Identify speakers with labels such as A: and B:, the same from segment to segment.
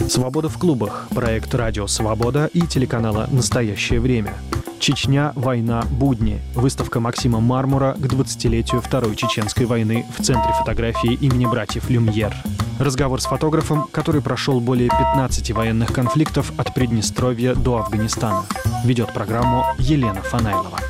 A: Свобода в клубах. Проект «Радио Свобода» и телеканала «Настоящее время». Чечня. Война. Будни. Выставка Максима Мармура к 20-летию Второй Чеченской войны в Центре фотографии имени братьев Люмьер. Разговор с фотографом, который прошел более 15 военных конфликтов от Приднестровья до Афганистана. Ведет программу Елена Фанайлова.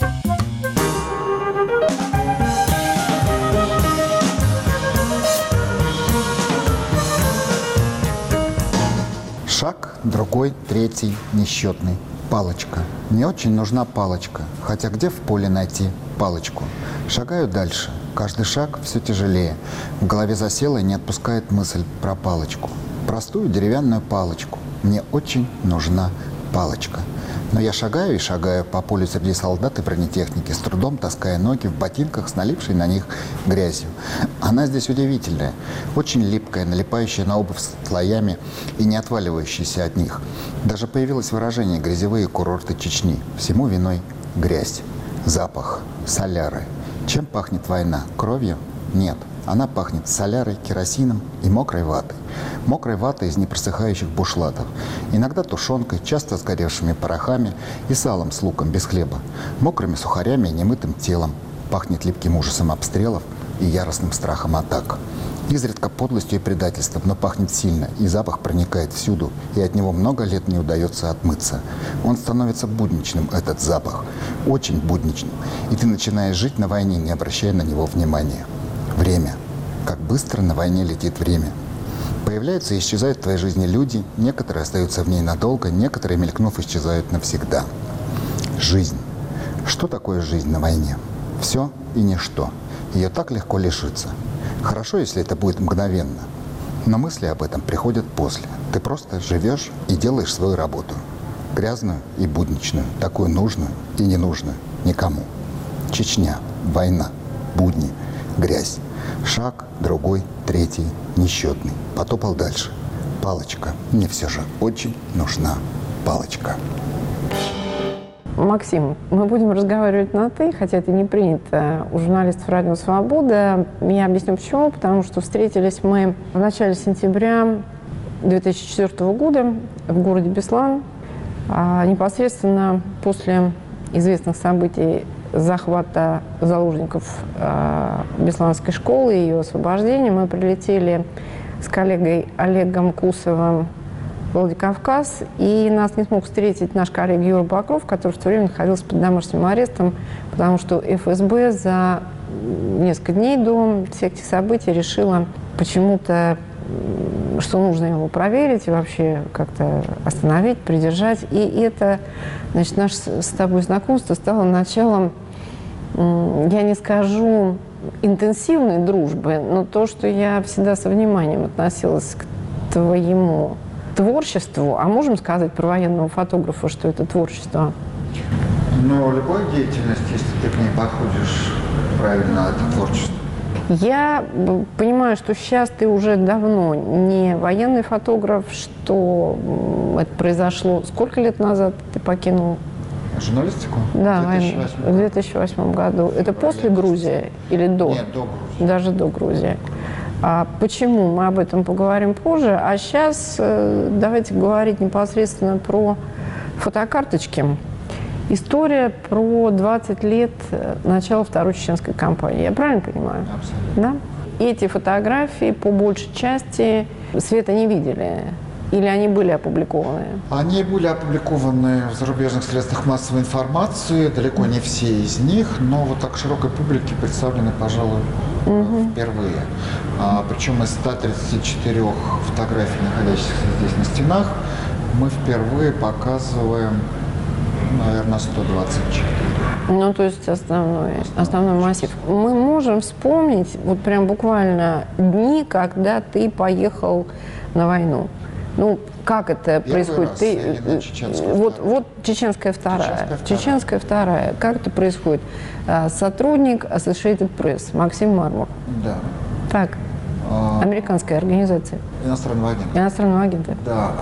B: Шаг, другой, третий, несчетный. Палочка. Мне очень нужна палочка. Хотя где в поле найти палочку? Шагаю дальше. Каждый шаг все тяжелее. В голове засела и не отпускает мысль про палочку. Простую деревянную палочку. Мне очень нужна палочка. Но я шагаю и шагаю по полю среди солдат и бронетехники, с трудом таская ноги в ботинках с налившей на них грязью. Она здесь удивительная, очень липкая, налипающая на обувь слоями и не отваливающаяся от них. Даже появилось выражение «грязевые курорты Чечни». Всему виной грязь, запах, соляры. Чем пахнет война? Кровью? Нет. Она пахнет солярой, керосином и мокрой ватой. Мокрой ватой из непросыхающих бушлатов. Иногда тушенкой, часто сгоревшими порохами и салом с луком без хлеба. Мокрыми сухарями и немытым телом. Пахнет липким ужасом обстрелов и яростным страхом атак. Изредка подлостью и предательством, но пахнет сильно, и запах проникает всюду, и от него много лет не удается отмыться. Он становится будничным, этот запах. Очень будничным. И ты начинаешь жить на войне, не обращая на него внимания. Время. Как быстро на войне летит время. Появляются и исчезают в твоей жизни люди, некоторые остаются в ней надолго, некоторые, мелькнув, исчезают навсегда. Жизнь. Что такое жизнь на войне? Все и ничто. Ее так легко лишиться. Хорошо, если это будет мгновенно. Но мысли об этом приходят после. Ты просто живешь и делаешь свою работу. Грязную и будничную, такую нужную и ненужную никому. Чечня, война, будни, грязь. Шаг, другой, третий, несчетный. Потопал дальше. Палочка. Мне все же очень нужна палочка.
C: Максим, мы будем разговаривать на «ты», хотя это не принято у журналистов «Радио Свобода». Я объясню почему. Потому что встретились мы в начале сентября 2004 года в городе Беслан. Непосредственно после известных событий захвата заложников Бесланской школы и ее освобождения мы прилетели с коллегой Олегом Кусовым в Владикавказ, и нас не смог встретить наш коллега Юра Покров, который в то время находился под домашним арестом, потому что ФСБ за несколько дней до всех этих событий решила почему-то, что нужно его проверить и вообще как-то остановить, придержать. И это, значит, наше с тобой знакомство стало началом, я не скажу интенсивной дружбы, но то, что я всегда со вниманием относилась к твоему творчеству, а можем сказать про военного фотографа, что это творчество?
B: Но любая деятельность, если ты к ней подходишь правильно, это творчество.
C: Я понимаю, что сейчас ты уже давно не военный фотограф, что это произошло. Сколько лет назад ты покинул?
B: Журналистику?
C: Да, в 2008 году. Это после Грузии или до?
B: Нет, до Грузии.
C: Даже до Грузии. А почему? Мы об этом поговорим позже. А сейчас давайте говорить непосредственно про фотокарточки. История про 20 лет начала Второй чеченской кампании. Я правильно понимаю?
B: Абсолютно.
C: Да? Эти фотографии по большей части света не видели? Или они были опубликованы?
B: Они были опубликованы в зарубежных средствах массовой информации, далеко не все из них, но вот так широкой публике представлены, пожалуй, впервые. Причем из 134 фотографий, находящихся здесь на стенах, мы впервые показываем, наверное, 124.
C: Ну, то есть основной массив. Мы можем вспомнить вот прям буквально дни, когда ты поехал на войну. Ну, как это происходит? Вот Чеченская вторая. Как это происходит? Сотрудник Associated Press Максим Мармур.
B: Да.
C: Так. Американская организация.
B: Иностранного агента. Да.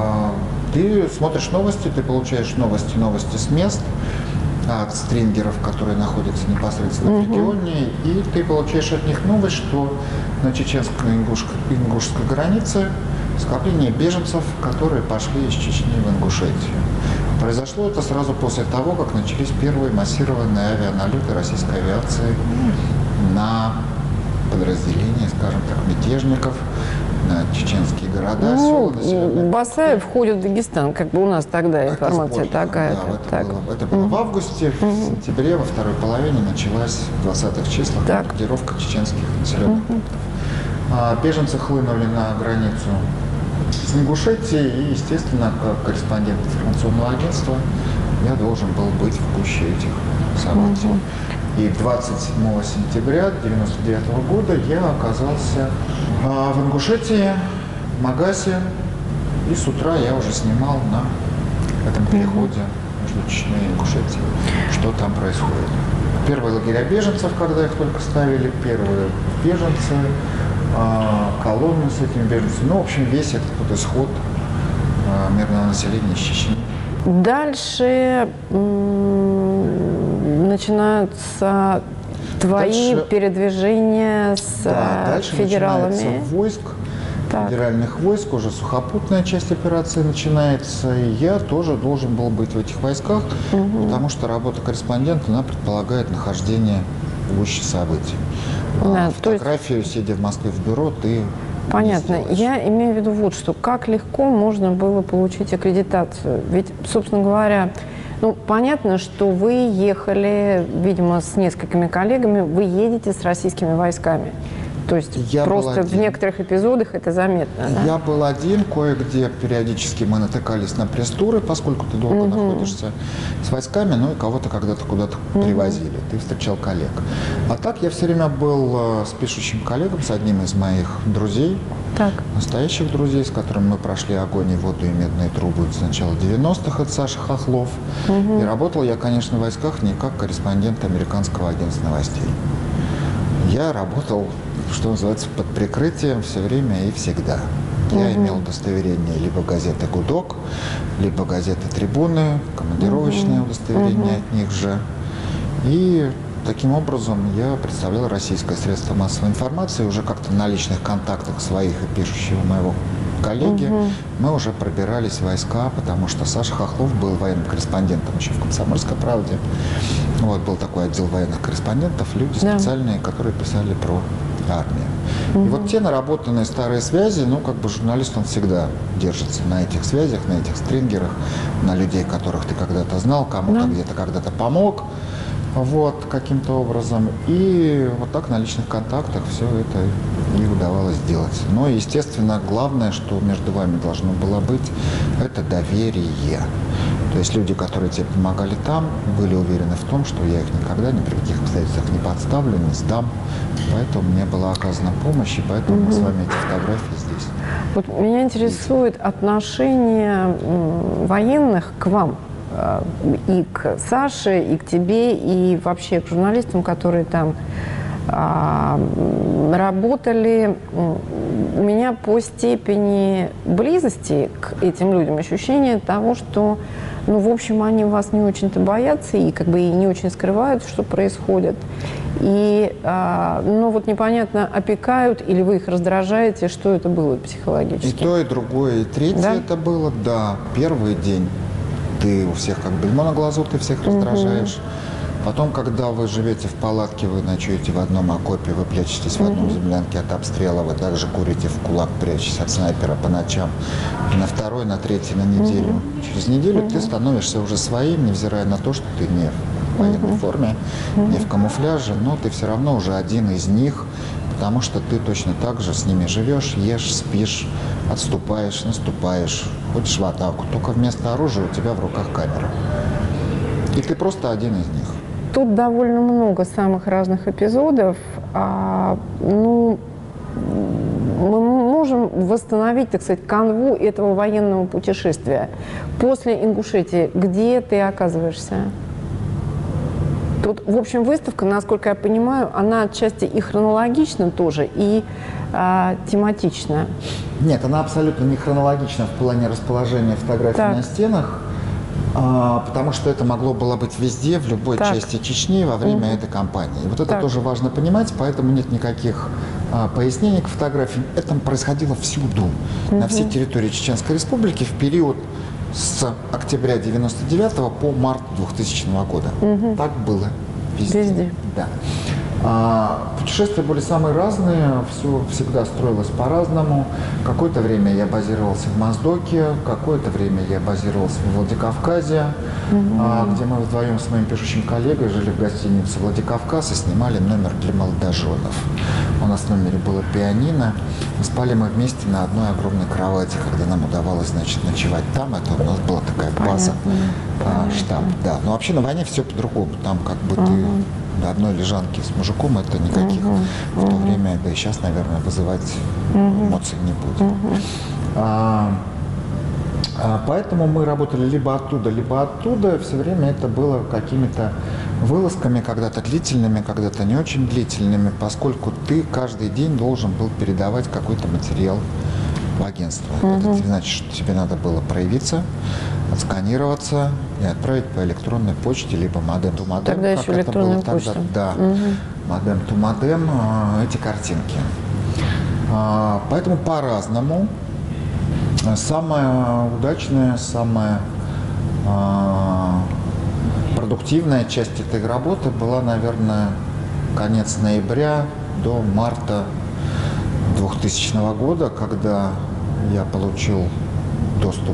B: Ты смотришь новости, ты получаешь новости с мест, от стрингеров, которые находятся непосредственно в регионе, и ты получаешь от них новость, что на чеченско-ингушской границе скопление беженцев, которые пошли из Чечни в Ингушетию. Произошло это сразу после того, как начались первые массированные авианалеты российской авиации на подразделения, скажем так, мятежников, на чеченские города, села, населенные.
C: Басаев входит в Дагестан, как бы у нас тогда информация такая.
B: Да, это было в августе, в сентябре, во второй половине началась в 20-х числах бомбардировка чеченских населенных пунктов. Беженцы хлынули на границу с Ингушетией, и, естественно, как корреспондент информационного агентства я должен был быть в гуще этих событий. И 27 сентября 1999 года я оказался в Ингушетии, в Магасе, и с утра я уже снимал на этом переходе между Чечней и Ингушетией, что там происходит. Первые лагеря беженцев, когда их только ставили, первые беженцы, колонны с этими беженцами, ну, в общем, весь этот вот исход мирного населения из Чечни.
C: Дальше начинаются твои передвижения с федералами.
B: Начинается войск, федеральных войск, уже сухопутная часть операции начинается, и я тоже должен был быть в этих войсках, потому что работа корреспондента, она предполагает нахождение в гуще событий. Фотографию, сидя в Москве в бюро, ты
C: Понятно. Я имею в виду вот что. Как легко можно было получить аккредитацию? Ведь, собственно говоря, ну, понятно, что вы ехали, видимо, с несколькими коллегами, вы едете с российскими войсками. То есть я просто в некоторых эпизодах это заметно.
B: Я был один, кое-где периодически мы натыкались на пресс-туры, поскольку ты долго находишься с войсками, ну и кого-то когда-то куда-то привозили, ты встречал коллег. А так я все время был с пишущим коллегом, с одним из моих друзей, настоящих друзей, с которым мы прошли огонь и воду и медные трубы с начала 90-х, это Саша Хохлов. И работал я, конечно, в войсках не как корреспондент американского агентства новостей. Я работал, что называется, под прикрытием все время и всегда. Я имел удостоверение либо газеты «Гудок», либо газеты «Трибуны», командировочное удостоверение от них же. И таким образом я представлял российское средство массовой информации уже как-то на личных контактах своих и пишущего моего коллеги. Мы уже пробирались в войска, потому что Саша Хохлов был военным корреспондентом еще в «Комсомольской правде». Вот, был такой отдел военных корреспондентов, люди специальные, которые писали про армию. И вот те наработанные старые связи, ну, как бы журналист, он всегда держится на этих связях, на этих стрингерах, на людей, которых ты когда-то знал, кому-то где-то когда-то помог, вот, каким-то образом. И вот так на личных контактах все это и удавалось сделать. Но, естественно, главное, что между вами должно было быть, это доверие. То есть люди, которые тебе помогали там, были уверены в том, что я их никогда ни при каких обстоятельствах не подставлю, не сдам. Поэтому мне была оказана помощь, и поэтому мы с вами эти фотографии здесь.
C: Вот меня интересует отношение военных к вам, и к Саше, и к тебе, и вообще к журналистам, которые там работали. У меня по степени близости к этим людям ощущение того, что, ну, в общем, они вас не очень-то боятся и как бы и не очень скрывают, что происходит. И, ну, вот непонятно, опекают или вы их раздражаете, что это было психологически?
B: И то, и другое, и третье это было, да. Первый день ты у всех как бельмо на глазу, ты всех раздражаешь. Потом, когда вы живете в палатке, вы ночуете в одном окопе, вы прячетесь в одном землянке от обстрела, вы также курите в кулак, прячетесь от снайпера по ночам. И на второй, на третий, на неделю. Через неделю ты становишься уже своим, невзирая на то, что ты не в военной форме, не в камуфляже, но ты все равно уже один из них, потому что ты точно так же с ними живешь, ешь, спишь, отступаешь, наступаешь, ходишь в атаку. Только вместо оружия у тебя в руках камера. И ты просто один из них.
C: Тут довольно много самых разных эпизодов. Ну, мы можем восстановить, так сказать, канву этого военного путешествия. После Ингушетии, где ты оказываешься? Тут, в общем, выставка, насколько я понимаю, она отчасти и хронологична тоже, и тематична.
B: Нет, она абсолютно не хронологична в плане расположения фотографий на стенах. Потому что это могло было быть везде, в любой части Чечни во время этой кампании. И вот это тоже важно понимать, поэтому нет никаких пояснений к фотографиям. Это происходило всюду, на всей территории Чеченской Республики в период с октября 1999 по март 2000 года. Так было везде. Да. Путешествия были самые разные, все всегда строилось по-разному. Какое-то время я базировался в Моздоке, какое-то время я базировался в Владикавказе, где мы вдвоем с моим пишущим коллегой жили в гостинице «Владикавказ» и снимали номер для молодоженов. У нас в номере было пианино. Спали мы вместе на одной огромной кровати, когда нам удавалось, значит, ночевать там. Это у нас была такая база, штаб. Да. Но вообще на войне все по-другому. Там как бы ты до одной лежанки с мужиком, это никаких в то время, да и сейчас, наверное, вызывать эмоций не будет. Поэтому мы работали либо оттуда. Все время это было какими-то вылазками, когда-то длительными, когда-то не очень длительными, поскольку ты каждый день должен был передавать какой-то материал в агентство. Это значит, что тебе надо было проявиться, отсканироваться и отправить по электронной почте, либо модем-то-модем.
C: Тогда еще электронная почта.
B: Да, модем-то-модем эти картинки. Поэтому по-разному. Самая удачная, самая продуктивная часть этой работы была, наверное, конец ноября до марта 2000 года, когда я получил доступ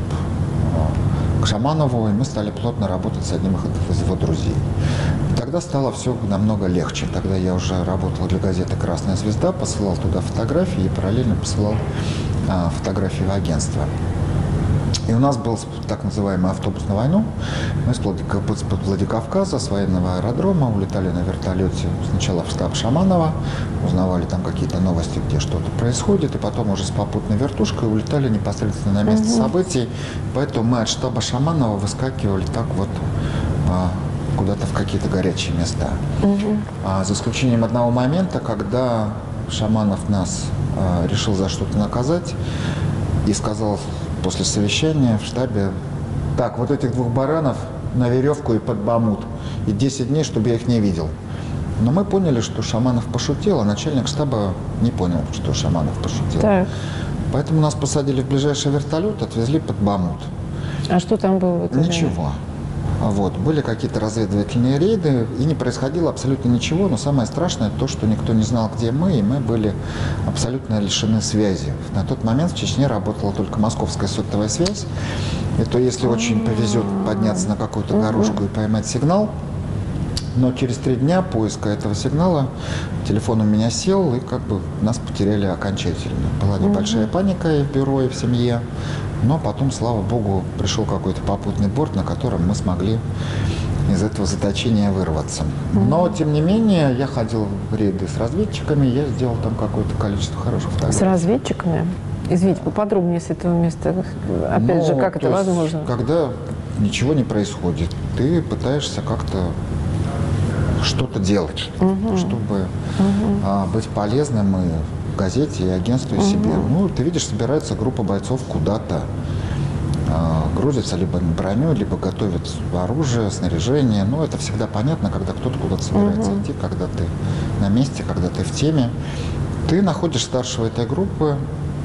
B: к Шаманову, и мы стали плотно работать с одним из его друзей. И тогда стало все намного легче. Тогда я уже работал для газеты «Красная звезда», посылал туда фотографии и параллельно посылал фотографии в агентство. И у нас был так называемый автобус на войну. Мы с Владикавказа, с военного аэродрома, улетали на вертолете сначала в штаб Шаманова, узнавали там какие-то новости, где что-то происходит, и потом уже с попутной вертушкой улетали непосредственно на место событий. Поэтому мы от штаба Шаманова выскакивали так вот куда-то в какие-то горячие места. За исключением одного момента, когда Шаманов нас решил за что-то наказать и сказал после совещания в штабе: так, вот этих двух баранов на веревку и под бамут, и 10 дней, чтобы я их не видел. Но мы поняли, что Шаманов пошутил, а начальник штаба не понял, что Шаманов пошутил. Так. Поэтому нас посадили в ближайший вертолет, отвезли под бамут.
C: А что там было в это время?
B: Ничего. Вот. Были какие-то разведывательные рейды, и не происходило абсолютно ничего, но самое страшное то, что никто не знал, где мы, и мы были абсолютно лишены связи. На тот момент в Чечне работала только московская сотовая связь, и то, если очень повезет подняться на какую-то горушку и поймать сигнал, но через 3 дня поиска этого сигнала телефон у меня сел, и как бы нас потеряли окончательно. Была небольшая паника и в бюро, и в семье. Но потом, слава богу, пришел какой-то попутный борт, на котором мы смогли из этого заточения вырваться. Но, тем не менее, я ходил в рейды с разведчиками, я сделал там какое-то количество хороших фотографий.
C: С разведчиками? Извините, поподробнее с этого места. Опять же, как это возможно?
B: Когда ничего не происходит, ты пытаешься как-то что-то делать, чтобы быть полезным и в газете, и агентству, и себе. Ну, ты видишь, собирается группа бойцов куда-то, грузятся либо на броню, либо готовят оружие, снаряжение. Ну, это всегда понятно, когда кто-то куда-то собирается идти, когда ты на месте, когда ты в теме. Ты находишь старшего этой группы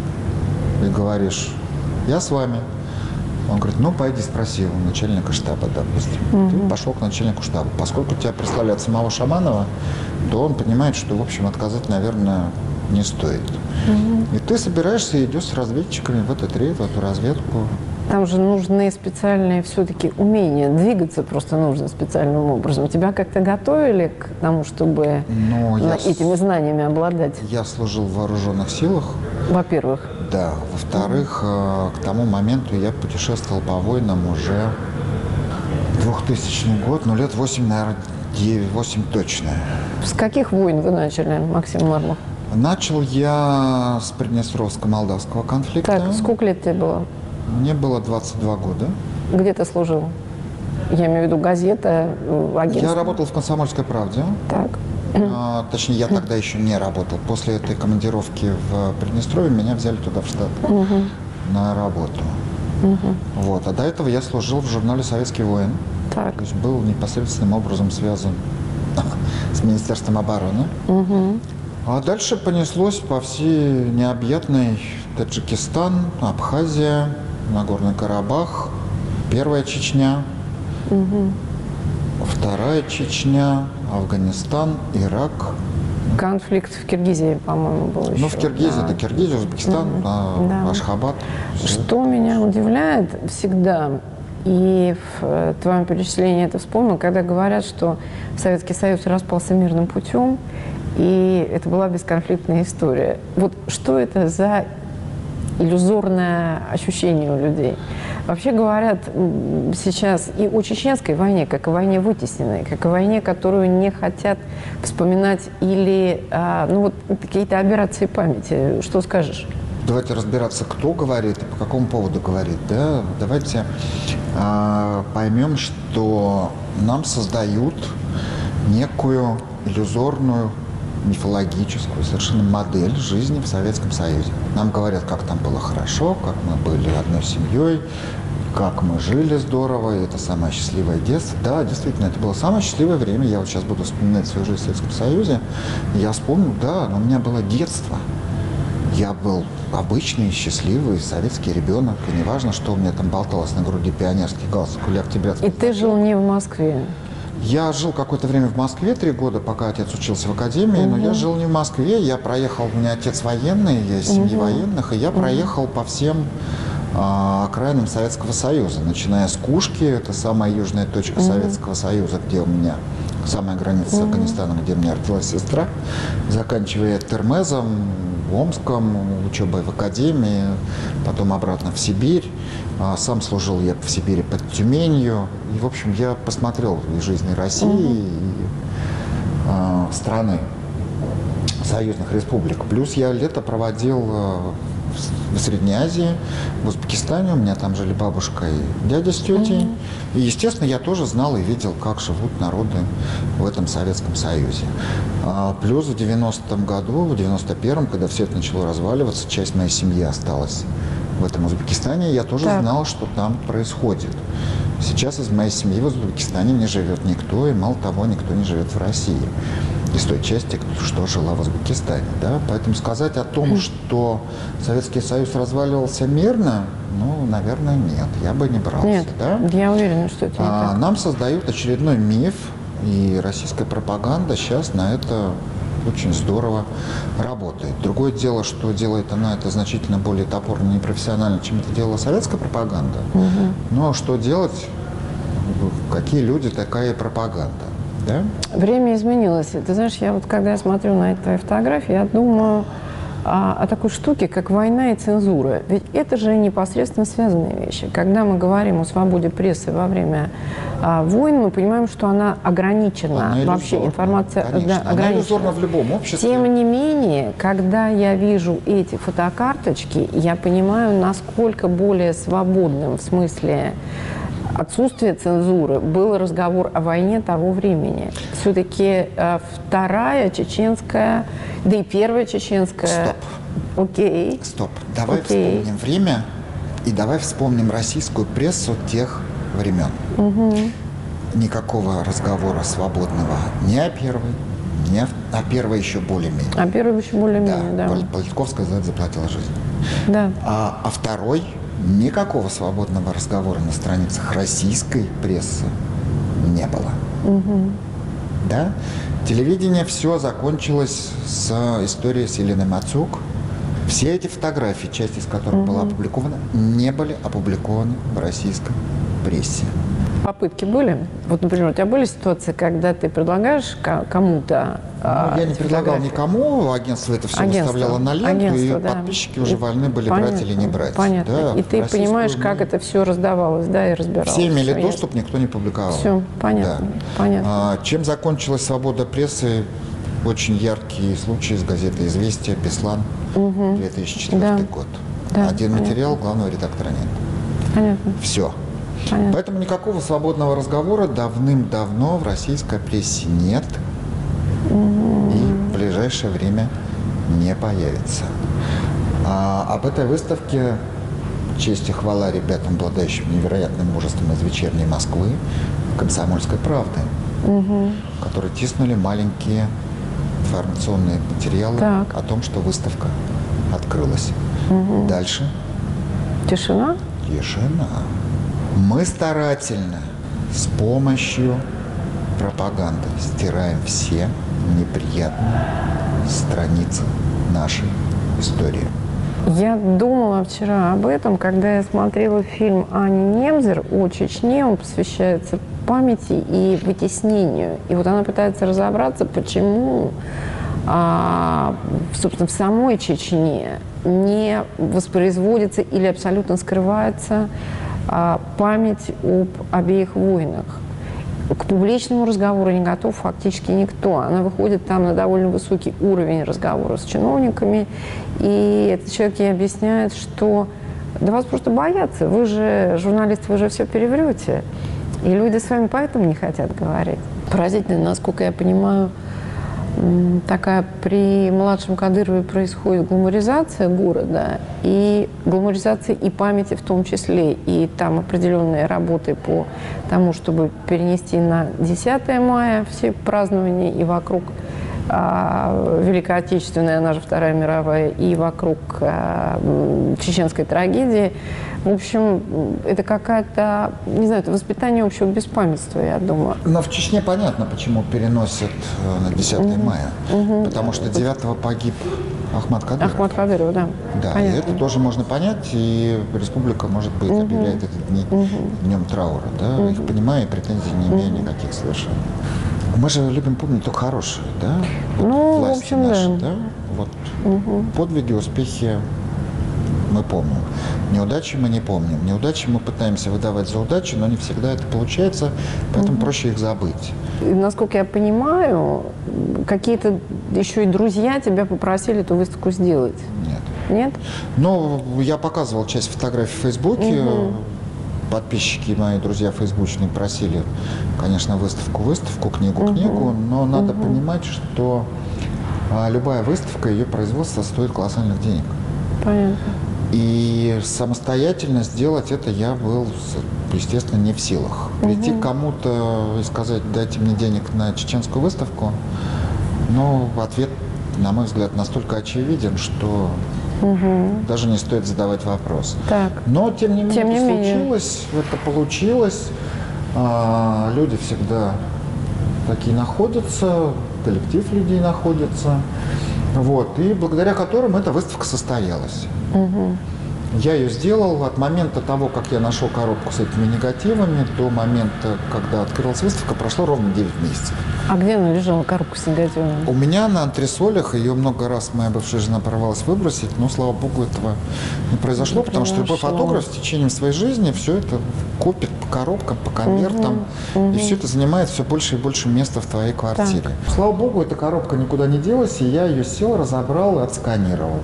B: и говоришь: я с вами. Он говорит: ну, пойди спроси у начальника штаба, допустим. Ты пошел к начальнику штаба. Поскольку тебя прислали от самого Шаманова, то он понимает, что, в общем, отказать, наверное, не стоит. И ты собираешься и идешь с разведчиками в этот рейд, в эту разведку.
C: Там же нужны специальные все-таки умения. Двигаться просто нужно специальным образом. Тебя как-то готовили к тому, чтобы этими знаниями обладать?
B: Я служил в вооруженных силах.
C: Во-первых.
B: Да. Во-вторых, к тому моменту я путешествовал по войнам уже 2000 год, лет 8, наверное, 8 точно.
C: С каких войн вы начали, Максим Мармур?
B: Начал я с Приднестровско-Молдавского конфликта.
C: Так, сколько лет тебе было?
B: Мне было 22 года.
C: Где ты служил? Я имею в виду газета, агентство.
B: Я работал в «Комсомольской правде».
C: Так.
B: Точнее, я тогда еще не работал. После этой командировки в Приднестровье меня взяли туда в штат на работу. Вот. А до этого я служил в журнале «Советский воин».
C: Так.
B: То есть был непосредственным образом связан с Министерством обороны. А дальше понеслось по всей необъятной Таджикистан, Абхазия, Нагорный Карабах, Первая Чечня, Вторая Чечня, Афганистан, Ирак.
C: Конфликт в Киргизии, по-моему, был еще.
B: Ну, в Киргизии, это Киргизия, Узбекистан, Ашхабад.
C: Что меня удивляет всегда, и в твоем перечислении это вспомнил, когда говорят, что Советский Союз распался мирным путем, и это была бесконфликтная история. Вот что это за иллюзорное ощущение у людей? Вообще говорят сейчас и о чеченской войне, как о войне вытесненной, как о войне, которую не хотят вспоминать, или какие-то операции памяти. Что скажешь?
B: Давайте разбираться, кто говорит и по какому поводу говорит. Да? Давайте поймем, что нам создают некую иллюзорную, мифологическую совершенно модель жизни в Советском Союзе. Нам говорят, как там было хорошо, как мы были одной семьей, как мы жили здорово, и это самое счастливое детство. Да, действительно, это было самое счастливое время. Я вот сейчас буду вспоминать свою жизнь в Советском Союзе. И я вспомню, да, но у меня было детство. Я был обычный, счастливый советский ребенок. И неважно, что у меня там болталось на груди, пионерский галстук или октябрятский.
C: И ты жил не в Москве?
B: Я жил какое-то время в Москве, 3 года, пока отец учился в академии, но я жил не в Москве, я проехал, у меня отец военный, я из семьи военных, и я проехал по всем окраинам Советского Союза, начиная с Кушки, это самая южная точка Советского Союза, где у меня самая граница с Афганистаном, где у меня родилась сестра, заканчивая Термезом, Омском, учебой в академии, потом обратно в Сибирь. Сам служил я в Сибири под Тюменью. И, в общем, я посмотрел и жизни России, и страны союзных республик. Плюс я лето проводил в Средней Азии, в Узбекистане. У меня там жили бабушка и дядя с тетей. И, естественно, я тоже знал и видел, как живут народы в этом Советском Союзе. Плюс в 90-м году, в 91-м, когда все это начало разваливаться, часть моей семьи осталась в этом Узбекистане, я тоже знал, что там происходит. Сейчас из моей семьи в Узбекистане не живет никто, и мало того, никто не живет в России. Из той части, что жила в Узбекистане. Да? Поэтому сказать о том, что Советский Союз разваливался мирно, ну, наверное, нет. Я бы не брался.
C: Нет,
B: да?
C: Я уверена, что это не так.
B: Нам создают очередной миф, и российская пропаганда сейчас на это очень здорово работает. Другое дело, что делает она это значительно более топорно и непрофессионально, чем это делала советская пропаганда. Но что делать? Какие люди, такая и пропаганда. Да?
C: Время изменилось. Ты знаешь, когда я смотрю на эти твои фотографии, я думаю о такой штуке, как война и цензура. Ведь это же непосредственно связанные вещи. Когда мы говорим о свободе прессы во время войн, мы понимаем, что она ограничена.
B: Она
C: вообще информация
B: ограничена. Она иллюзорна в любом обществе.
C: Тем не менее, когда я вижу эти фотокарточки, я понимаю, насколько более свободным в смысле отсутствие цензуры был разговор о войне того времени. Все-таки Вторая чеченская, да и Первая чеченская.
B: Стоп.
C: Окей.
B: Стоп. Давай вспомним время и давай вспомним российскую прессу тех времен. Никакого разговора свободного ни о Первой, ни о Первой еще более-менее.
C: А Первой еще более-менее, да.
B: Политковская за это заплатила жизнь.
C: Да.
B: А Второй никакого свободного разговора на страницах российской прессы не было. Да? Телевидение, все закончилось с историей с Еленой Мацук. Все эти фотографии, часть из которых была опубликована, не были опубликованы в российской прессе.
C: Попытки были? Вот, например, у тебя были ситуации, когда ты предлагаешь кому-то
B: я не предлагал никому, агентство это все выставляло на ленту, и подписчики уже вольны были брать или не брать.
C: Понятно. Да, и ты понимаешь, как это все раздавалось, да, и разбиралось.
B: Все имели доступ, никто не публиковал.
C: Все, понятно.
B: Да.
C: Понятно.
B: Чем закончилась свобода прессы? Очень яркие случаи с газеты «Известия», «Беслан», 2004 год.
C: Да,
B: один материал, главного редактора нет.
C: Понятно.
B: Все.
C: Понятно.
B: Поэтому никакого свободного разговора давным-давно в российской прессе нет. И в ближайшее время не появится. Об этой выставке честь и хвала ребятам, обладающим невероятным мужеством из «Вечерней Москвы», «Комсомольской правды», которые тиснули маленькие информационные материалы
C: Так.
B: о том, что выставка открылась. Дальше
C: Тишина?
B: тишина. Мы старательно с помощью пропаганды стираем все неприятные страницы нашей истории.
C: Я думала вчера об этом, когда я смотрела фильм Ани Немзер о Чечне. Он посвящается памяти и вытеснению. И вот она пытается разобраться, почему, собственно, в самой Чечне не воспроизводится или абсолютно скрывается память об обеих войнах. К публичному разговору не готов фактически никто. Она выходит там на довольно высокий уровень разговора с чиновниками, и этот человек ей объясняет, что да вас просто боятся, вы же, журналисты, вы же все переврете, и люди с вами поэтому не хотят говорить. Поразительно, насколько я понимаю, такая при младшем Кадырове происходит гламуризация города, и гламуризация и памяти в том числе, и там определенные работы по тому, чтобы перенести на 10 мая все празднования и вокруг Великой Отечественной, она же Вторая мировая, и вокруг чеченской трагедии. В общем, это какая-то, не знаю, это воспитание общего беспамятства, я думаю.
B: Но в Чечне понятно, почему переносят на 10 мая. Потому что 9-го погиб Ахмат Кадыров.
C: Ахмат Кадыров, да.
B: Да,
C: понятно.
B: и это тоже можно понять, и республика, может быть, объявляет это днем траура. Да? Их понимаю, и претензий не имею никаких совершенно. Мы же любим помнить только хорошее, да? Вот
C: Ну,
B: власти
C: в общем,
B: наши,
C: да.
B: Вот подвиги, успехи мы помним. Неудачи мы не помним. Неудачи мы пытаемся выдавать за удачи, но не всегда это получается, поэтому проще их забыть.
C: И, насколько я понимаю, какие-то еще и друзья тебя попросили эту выставку сделать.
B: Нет.
C: Нет?
B: Ну, я показывал часть фотографий в Фейсбуке. Подписчики, мои друзья фейсбучные просили, конечно, выставку, книгу, но надо понимать, что любая выставка, ее производство стоит колоссальных денег.
C: Понятно.
B: И самостоятельно сделать это я был, естественно, не в силах. Прийти к кому-то и сказать, дайте мне денег на чеченскую выставку, но ответ, на мой взгляд, настолько очевиден, что даже не стоит задавать вопрос.
C: Так.
B: Но, тем не менее,
C: Тем не
B: это
C: менее.
B: случилось, это получилось. Люди всегда такие находятся, коллектив людей находится. Вот, и благодаря которым эта выставка состоялась. Я ее сделал от момента того, как я нашел коробку с этими негативами, до момента, когда открылась выставка, прошло ровно 9 месяцев.
C: А где она лежала, коробка с негативами?
B: У меня на антресолях, ее много раз моя бывшая жена порывалась выбросить, но, слава богу, этого не произошло, потому что любой фотограф в течение своей жизни все это копит по коробкам, по конвертам, и все это занимает все больше и больше места в твоей квартире. Слава богу, эта коробка никуда не делась, и я ее сел, разобрал и отсканировал.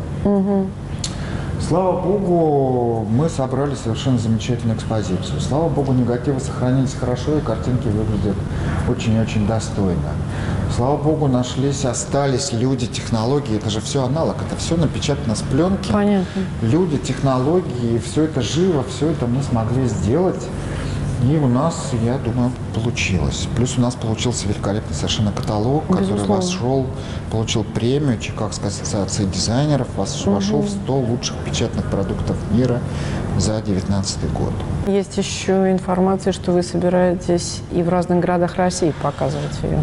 B: Слава богу, мы собрали совершенно замечательную экспозицию. Слава богу, негативы сохранились хорошо, и картинки выглядят очень и очень достойно. Слава богу, нашлись, остались люди, технологии. Это же все аналог, это все напечатано с пленки.
C: Понятно.
B: Люди, технологии, все это живо, все это мы смогли сделать. И у нас, я думаю, получилось. Плюс у нас получился великолепный совершенно каталог, который вошел, получил премию Чикагской ассоциации дизайнеров, вошел в 100 лучших печатных продуктов мира за 2019 год.
C: Есть еще информация, что вы собираетесь и в разных городах России показывать ее.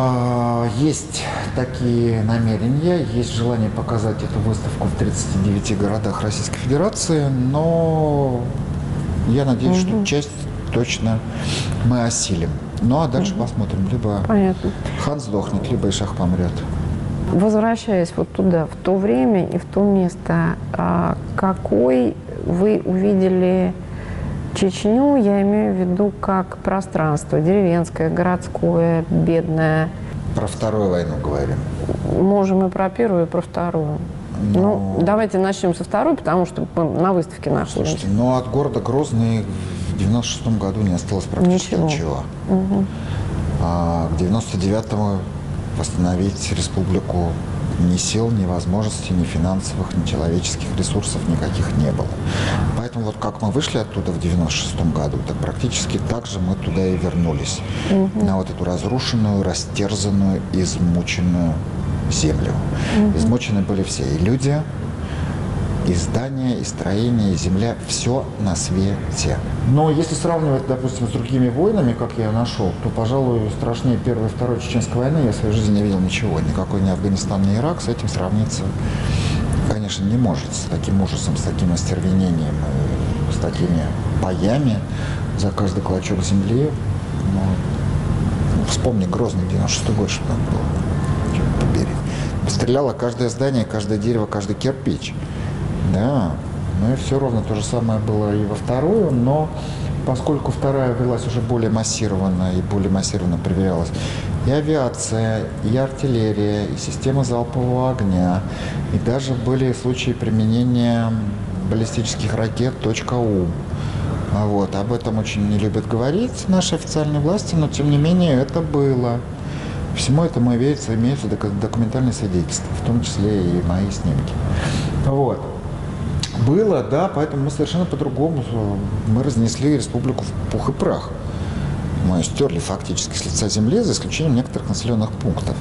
B: Есть такие намерения, есть желание показать эту выставку в 39 городах Российской Федерации, но я надеюсь, что часть точно мы осилим. Ну а дальше посмотрим. Либо
C: Понятно.
B: хан сдохнет, либо Ишах помрет.
C: Возвращаясь вот туда, в то время и в то место, какой вы увидели Чечню, я имею в виду как пространство, деревенское, городское, бедное?
B: Про Вторую войну говорим.
C: Можем и про первую, и про вторую. Ну, давайте начнем со второй, потому что мы на выставке находимся.
B: Слушайте, ну от города Грозный в 96 году не осталось практически ничего. А к 99-му восстановить республику ни сил, ни возможностей, ни финансовых, ни человеческих ресурсов никаких не было. Поэтому вот как мы вышли оттуда в 96 году, так практически так же мы туда и вернулись. На вот эту разрушенную, растерзанную, измученную землю. Измучены были все, и люди, и здания, и строения, и земля, все на свете. Но если сравнивать, допустим, с другими войнами, как я нашел, то, пожалуй, страшнее Первой и Второй Чеченской войны я в своей жизни не видел ничего. Никакой ни Афганистан, ни Ирак с этим сравниться, конечно, не может. С таким ужасом, с таким остервенением, с такими боями за каждый клочок земли. Ну, вспомни Грозный 96-й год, что там было. Черт побери. Стреляло каждое здание, каждое дерево, каждый кирпич. Да, ну и все ровно то же самое было и во вторую, но поскольку вторая велась уже более массированно и более массированно проверялась и авиация, и артиллерия, и система залпового огня, и даже были случаи применения баллистических ракет .У. Вот, об этом очень не любят говорить наши официальные власти, но тем не менее это было. Всему этому имеются документальные свидетельства, в том числе и мои снимки. Вот. Было, да, поэтому мы совершенно по-другому, мы разнесли республику в пух и прах. Мы ее стерли фактически с лица земли, за исключением некоторых населенных пунктов.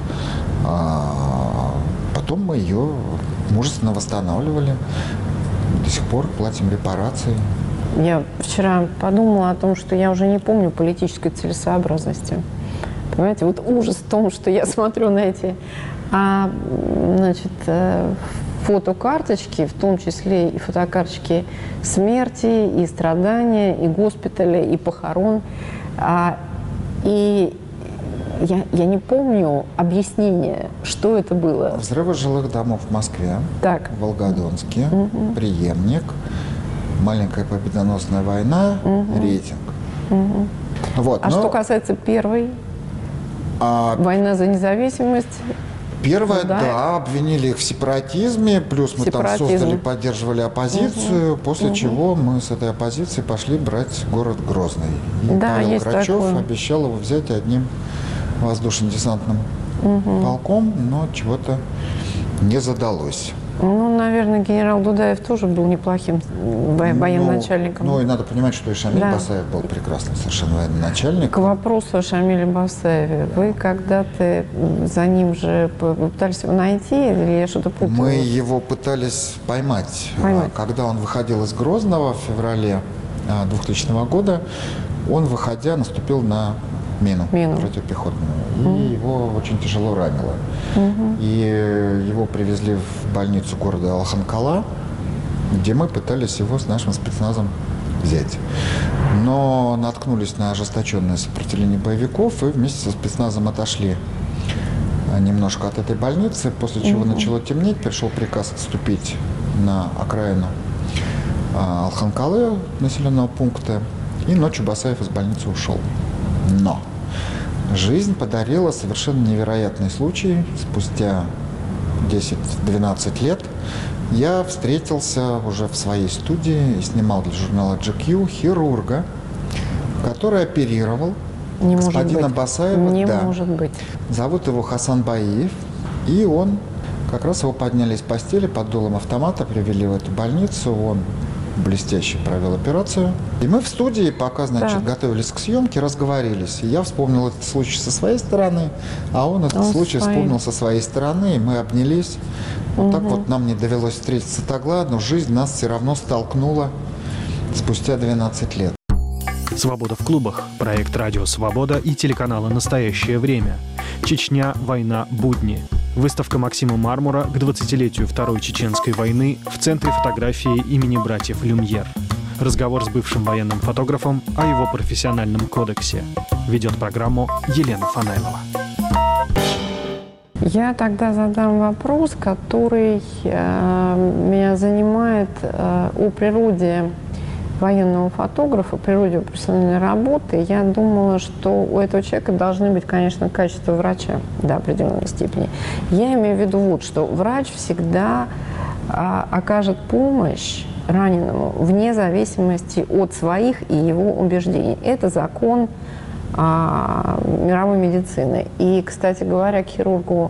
B: Потом мы ее мужественно восстанавливали, до сих пор платим репарации.
C: Я вчера подумала о том, что я уже не помню политической целесообразности. Понимаете, вот ужас в том, что я смотрю на эти, фотокарточки, в том числе и фотокарточки смерти, и страдания, и госпиталя, и похорон. И я не помню объяснения, что это было.
B: Взрывы жилых домов в Москве,
C: так.
B: в Волгодонске, Преемник, маленькая победоносная война, Рейтинг. Вот,
C: что касается первой, война за независимость.
B: Первое, да, обвинили их в сепаратизме, плюс мы там создали, поддерживали оппозицию, после чего мы с этой оппозицией пошли брать город Грозный. И Павел Грачев обещал его взять одним воздушно-десантным полком, но чего-то не задалось.
C: Ну, наверное, генерал Дудаев тоже был неплохим военачальником.
B: Ну, и надо понимать, что и Шамиль Басаев был прекрасным совершенно военачальником.
C: К вопросу о Шамиле Басаеве. Вы когда-то за ним же пытались его найти, или я что-то путала?
B: Мы его пытались поймать. Когда он выходил из Грозного в феврале 2000 года, он, выходя, наступил на мину противопехотную. И его очень тяжело ранило. И его привезли в больницу города Алханкала, где мы пытались его с нашим спецназом взять. Но наткнулись на ожесточенное сопротивление боевиков и вместе со спецназом отошли немножко от этой больницы, после чего начало темнеть, пришел приказ отступить на окраину Алханкалы, населенного пункта, и ночью Басаев из больницы ушел. Но жизнь подарила совершенно невероятный случай. Спустя 10-12 лет я встретился уже в своей студии и снимал для журнала GQ хирурга, который оперировал господина Басаева.
C: Не может быть.
B: Зовут его Хасан Баиев. И он, как раз его подняли из постели под дулом автомата, привели в эту больницу. Он блестяще провел операцию. И мы в студии, пока, готовились к съемке, разговорились. И я вспомнил этот случай со своей стороны, а он этот случай вспомнил со своей стороны, и мы обнялись. Вот так вот нам не довелось встретиться тогда, но жизнь нас все равно столкнула спустя 12 лет.
A: «Свобода в клубах» – проект «Радио Свобода» и телеканала «Настоящее время». Чечня, война, будни. Выставка Максима Мармура к 20-летию Второй Чеченской войны в Центре фотографии имени братьев Люмьер. Разговор с бывшим военным фотографом о его профессиональном кодексе. Ведет программу Елена Фанайлова.
C: Я тогда задам вопрос, который меня занимает, о природе военного фотографа, природе профессиональной работы. Я думала, что у этого человека должны быть, конечно, качества врача до определенной степени. Я имею в виду вот, что врач всегда окажет помощь раненому вне зависимости от своих и его убеждений. Это закон мировой медицины. И, кстати говоря, к хирургу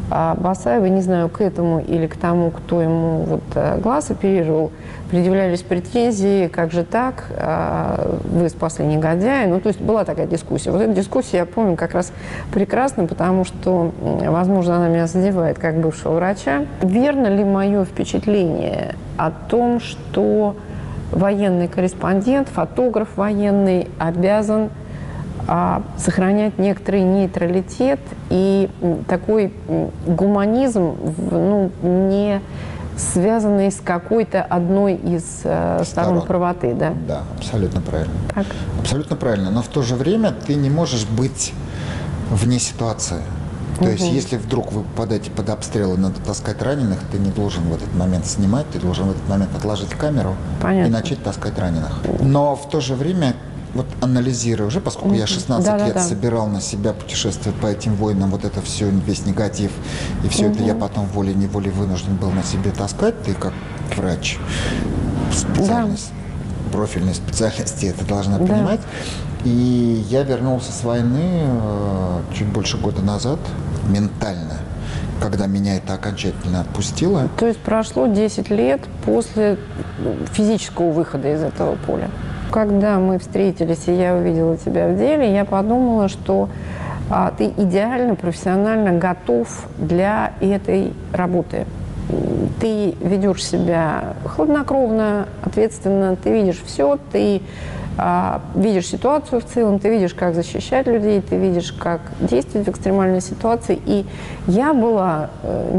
C: А Басаеву, не знаю, к этому или к тому, кто ему вот глаз оперировал, предъявлялись претензии, как же так, вы спасли негодяя. Ну, то есть была такая дискуссия. Вот эту дискуссию я помню как раз прекрасно, потому что, возможно, она меня задевает как бывшего врача. Верно ли мое впечатление о том, что военный корреспондент, фотограф военный обязан сохранять некоторый нейтралитет и такой гуманизм, ну, не связанный с какой-то одной из сторон правоты, да?
B: Да, абсолютно правильно.
C: Так.
B: Абсолютно правильно. Но в то же время ты не можешь быть вне ситуации. То есть, если вдруг вы попадаете под обстрел и надо таскать раненых, ты не должен в этот момент снимать, ты должен в этот момент отложить камеру и начать таскать раненых. Но в то же время, вот анализируя уже, поскольку я 16 лет собирал на себя путешествовать по этим войнам, вот это все, весь негатив, и все это я потом волей-неволей вынужден был на себе таскать, ты как врач, специальность, профильной специальности, это должна понимать. И я вернулся с войны чуть больше года назад, ментально, когда меня это окончательно отпустило.
C: То есть прошло 10 лет после физического выхода из этого поля. Когда мы встретились, и я увидела тебя в деле, я подумала, что ты идеально, профессионально готов для этой работы. Ты ведешь себя хладнокровно, ответственно, ты видишь все, ты видишь ситуацию в целом, ты видишь, как защищать людей, ты видишь, как действовать в экстремальной ситуации. И я была,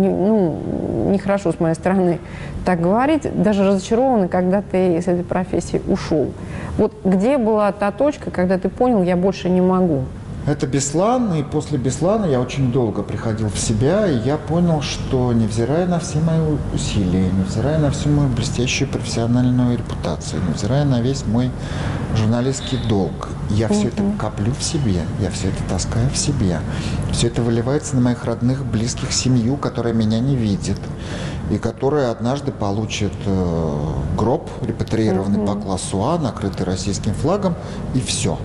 C: нехорошо с моей стороны так говорить, даже разочарована, когда ты из этой профессии ушел. Вот где была та точка, когда ты понял, я больше не могу?
B: Это Беслан, и после Беслана я очень долго приходил в себя, и я понял, что невзирая на все мои усилия, невзирая на всю мою блестящую профессиональную репутацию, невзирая на весь мой журналистский долг, я все это коплю в себе, я все это таскаю в себе. Все это выливается на моих родных, близких, семью, которая меня не видит, и которая однажды получит гроб, репатриированный по классу А, накрытый российским флагом, и все.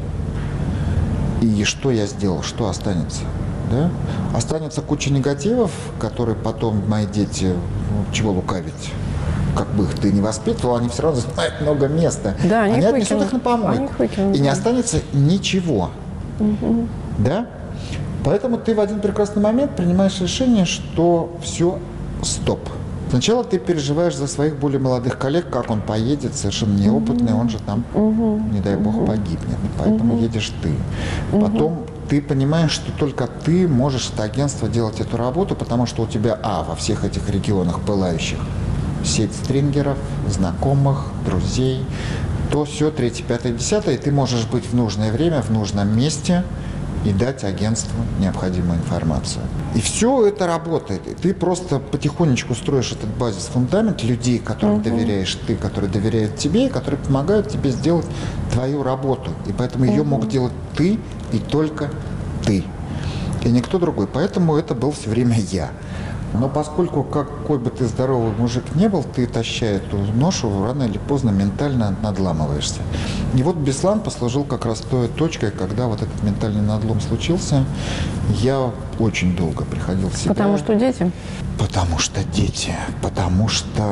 B: И что я сделал? Что останется? Да? Останется куча негативов, которые потом мои дети, чего лукавить, как бы их ты не воспитывал, они все равно занимают много места.
C: Да,
B: они отнесут их на помойку. И не останется ничего. Да? Поэтому ты в один прекрасный момент принимаешь решение, что все, стоп. Сначала ты переживаешь за своих более молодых коллег, как он поедет, совершенно неопытный, он же там, не дай бог, погибнет. Поэтому едешь ты. Потом ты понимаешь, что только ты можешь, это агентство, делать эту работу, потому что у тебя, во всех этих регионах пылающих сеть стрингеров, знакомых, друзей, то все, 3, 5, 10, и ты можешь быть в нужное время, в нужном месте и дать агентству необходимую информацию. И все это работает. И ты просто потихонечку строишь этот базис, фундамент людей, которым доверяешь ты, которые доверяют тебе, и которые помогают тебе сделать твою работу. И поэтому ее мог делать ты и только ты. И никто другой. Поэтому это был все время я. Но поскольку какой бы ты здоровый мужик не был, ты, тащая эту ношу, рано или поздно ментально надламываешься. И вот Беслан послужил как раз той точкой, когда вот этот ментальный надлом случился. Я очень долго приходил в себя.
C: Потому что дети?
B: Потому что дети. Потому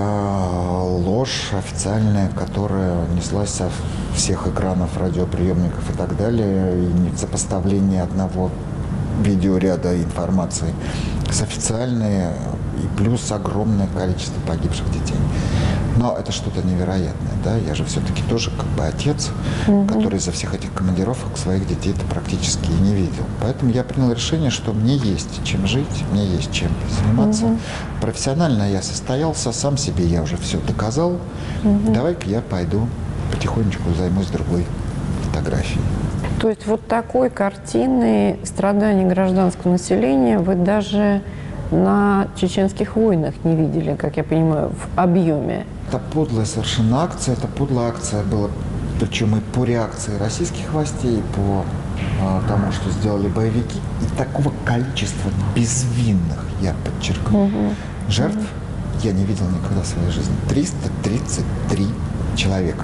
B: что ложь официальная, которая неслась со всех экранов, радиоприемников и так далее, и сопоставление одного видеоряда информации с официальной, и плюс огромное количество погибших детей. Но это что-то невероятное, да? Я же все-таки тоже как бы отец, который из-за всех этих командировок своих детей-то практически и не видел. Поэтому я принял решение, что мне есть чем жить, мне есть чем заниматься. Профессионально я состоялся, сам себе я уже все доказал. Давай-ка я пойду потихонечку займусь другой фотографией.
C: То есть вот такой картины страданий гражданского населения вы даже на чеченских войнах не видели, как я понимаю, в объеме?
B: Это подлая совершенно акция, это подлая акция была, причем и по реакции российских властей, и по тому, что сделали боевики, и такого количества безвинных, я подчеркну, жертв я не видел никогда в своей жизни. 333 человека.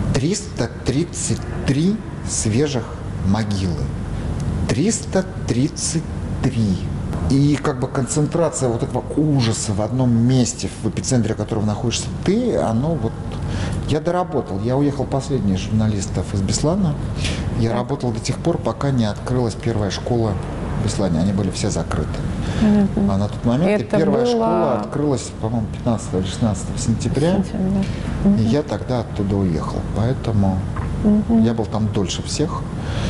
B: 333 свежих могилы. 333. И как бы концентрация вот этого ужаса в одном месте, в эпицентре которого находишься ты, оно вот... Я доработал. Я уехал последний из журналистов из Беслана. Я работал до тех пор, пока не открылась первая школа в Беслане. Они были все закрыты. А на тот момент первая школа открылась, по-моему, 15 или 16 сентября. И я тогда оттуда уехал. Поэтому я был там дольше всех.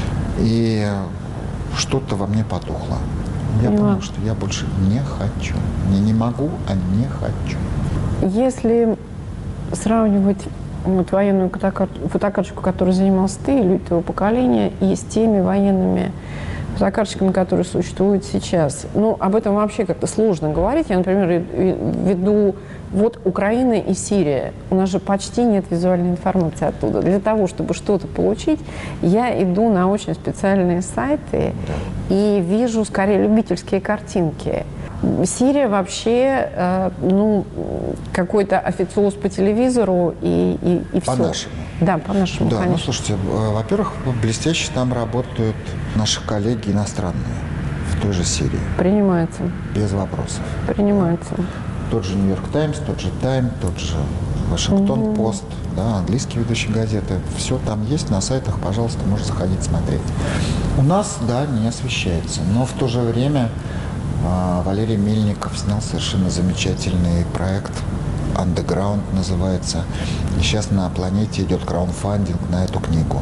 B: И что-то во мне потухло. Я понял, что я больше не хочу. Не могу, а не хочу.
C: Если сравнивать вот военную фотокарточку, которой занимался ты, люди твоего поколения, и с теми военными фотокарточками, которые существуют сейчас. Ну, об этом вообще как-то сложно говорить. Я, например, веду вот Украина и Сирия. У нас же почти нет визуальной информации оттуда. Для того, чтобы что-то получить, я иду на очень специальные сайты и вижу скорее любительские картинки. Сирия вообще, ну, какой-то официоз по телевизору и все.
B: По-нашему.
C: Да, по-нашему,
B: да,
C: конечно.
B: Ну, слушайте, во-первых, блестяще там работают наши коллеги иностранные в той же Сирии.
C: Принимается.
B: Без вопросов.
C: Принимается.
B: Тот же Нью-Йорк Таймс, тот же Тайм, тот же Вашингтон Пост, да, английские ведущие газеты. Все там есть на сайтах, пожалуйста, можете заходить смотреть. У нас, да, не освещается, но в то же время Валерий Мельников снял совершенно замечательный проект «Underground» называется. И сейчас на планете идет краундфандинг на эту книгу.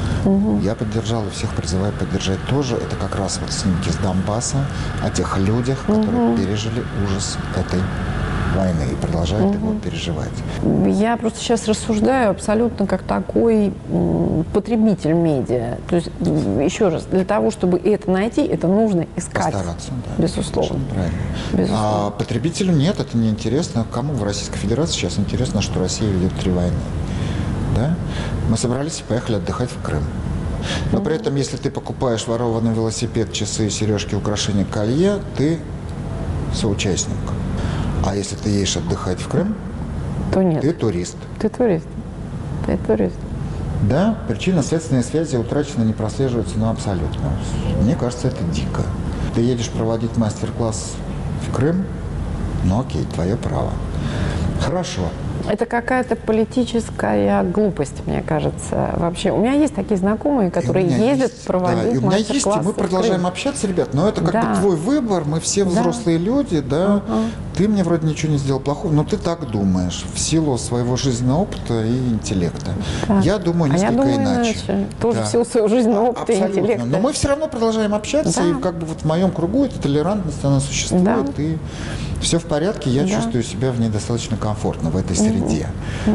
B: Я поддержал и всех призываю поддержать тоже. Это как раз вот снимки с Донбасса о тех людях, которые пережили ужас этой войны и продолжают его переживать.
C: Я просто сейчас рассуждаю абсолютно как такой потребитель медиа. То есть, еще раз, для того, чтобы это найти, это нужно искать.
B: Постараться, да.
C: Безусловно.
B: Правильно.
C: Безусловно.
B: А потребителю нет, это не интересно. Кому в Российской Федерации сейчас интересно, что Россия ведет 3 войны? Да? Мы собрались и поехали отдыхать в Крым. Но при этом, если ты покупаешь ворованный велосипед, часы, сережки, украшения, колье, ты соучастник. А если ты едешь отдыхать в Крым,
C: то нет.
B: Ты турист.
C: Ты турист. Ты турист.
B: Да, причинно-следственные связи утрачены, не прослеживаются, но абсолютно. Мне кажется, это дико. Ты едешь проводить мастер-класс в Крым, ну окей, твое право. Хорошо.
C: Это какая-то политическая глупость, мне кажется. Вообще, у меня есть такие знакомые, которые ездят проводить
B: и у меня есть,
C: мастер-классы.
B: и мы продолжаем общаться, ребят, но это как бы твой выбор, мы все взрослые люди, да. Ты мне вроде ничего не сделал плохого, но ты так думаешь, в силу своего жизненного опыта и интеллекта.
C: Так.
B: Я думаю несколько иначе.
C: Тоже в силу своего жизненного опыта и интеллекта.
B: Но мы все равно продолжаем общаться, и как бы вот в моем кругу эта толерантность, она существует, и все в порядке, я чувствую себя в ней достаточно комфортно в этой среде.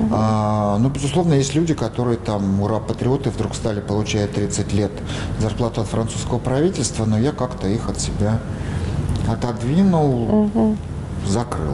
B: Ну, безусловно, есть люди, которые там, ура-патриоты, вдруг стали получать 30 лет зарплату от французского правительства, но я как-то их от себя отодвинул, закрыл,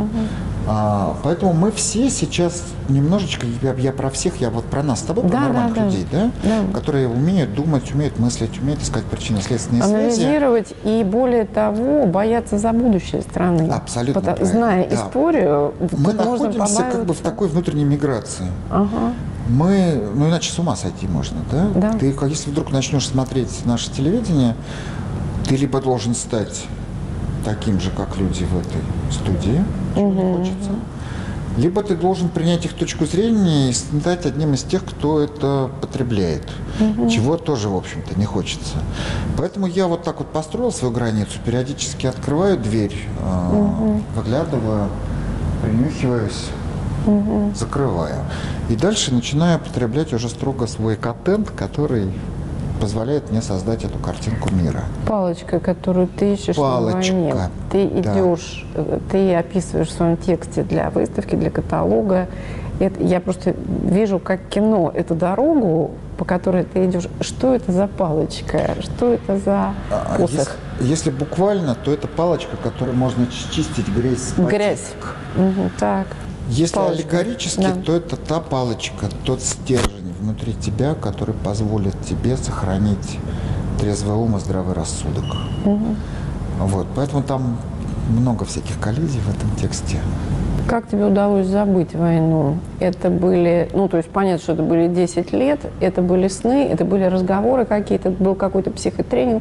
B: да. Поэтому мы все сейчас немножечко, я про всех, я вот про нас с тобой, про нормальных людей, которые умеют думать, умеют мыслить, умеют искать причинно-следственные связи.
C: Анализировать и, более того, бояться за будущее страны.
B: Абсолютно
C: Зная историю,
B: мы находимся как бы в такой внутренней миграции. Мы, ну иначе с ума сойти можно, да? Ты, если вдруг начнешь смотреть наше телевидение, ты либо должен стать таким же, как люди в этой студии, чего не хочется, либо ты должен принять их точку зрения и стать одним из тех, кто это потребляет, чего тоже, в общем-то, не хочется. Поэтому я вот так вот построил свою границу, периодически открываю дверь, выглядываю, принюхиваюсь, закрываю. И дальше начинаю потреблять уже строго свой контент, который позволяет мне создать эту картинку мира.
C: Палочка, которую ты ищешь на войне. Ты идешь, ты описываешь в своем тексте для выставки, для каталога. Я просто вижу, как кино, эту дорогу, по которой ты идешь. Что это за палочка? Что это за посох?
B: Если буквально, то это палочка, которой можно чистить грязь.
C: Грязь. Так.
B: Если аллегорически, то это та палочка, тот стержень внутри тебя, который позволит тебе сохранить трезвый ум и здравый рассудок. Вот, поэтому там много всяких коллизий в этом тексте.
C: Как тебе удалось забыть войну? Это были, ну, то есть понятно, что это были 10 лет, это были сны, это были разговоры какие-то, был какой-то психотренинг?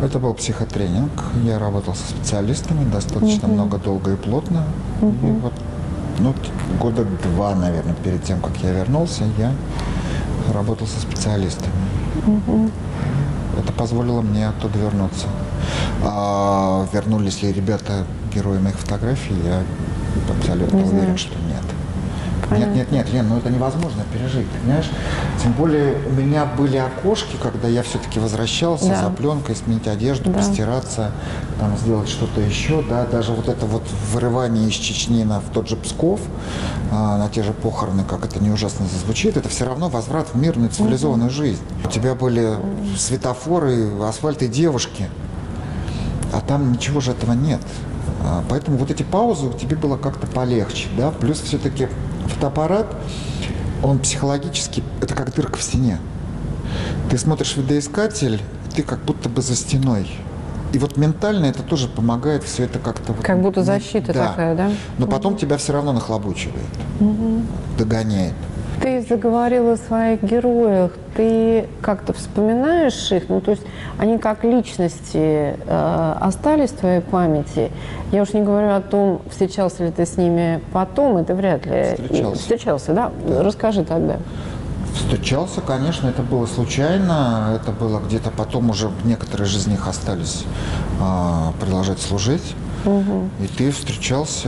B: Это был психотренинг. Я работал со специалистами достаточно много, долго и плотно. И вот, года 2, наверное, перед тем, как я вернулся, я работал со специалистами. Это позволило мне оттуда вернуться. А вернулись ли ребята, герои моих фотографий, я абсолютно уверен, что нет. Нет, Лен, это невозможно пережить, понимаешь? Тем более у меня были окошки, когда я все-таки возвращался за пленкой, сменить одежду, постираться, там, сделать что-то еще, да, даже вот это вот вырывание из Чечни в тот же Псков, на те же похороны, как это не ужасно зазвучит, это все равно возврат в мирную цивилизованную жизнь. У тебя были светофоры, асфальт и девушки, а там ничего же этого нет. Поэтому вот эти паузы тебе было как-то полегче, да, плюс все-таки фотоаппарат, он психологически, это как дырка в стене. Ты смотришь видоискатель, ты как будто бы за стеной. И вот ментально это тоже помогает все это как-то...
C: Как будто защита такая, да?
B: Но потом тебя все равно нахлобучивает, догоняет.
C: Ты заговорила о своих героях, ты как-то вспоминаешь их, то есть они как личности остались в твоей памяти. Я уж не говорю о том, встречался ли ты с ними потом, это вряд ли. Встречался, да? Расскажи тогда.
B: Встречался, конечно, это было случайно, это было где-то потом уже некоторые из них остались продолжать служить, и ты встречался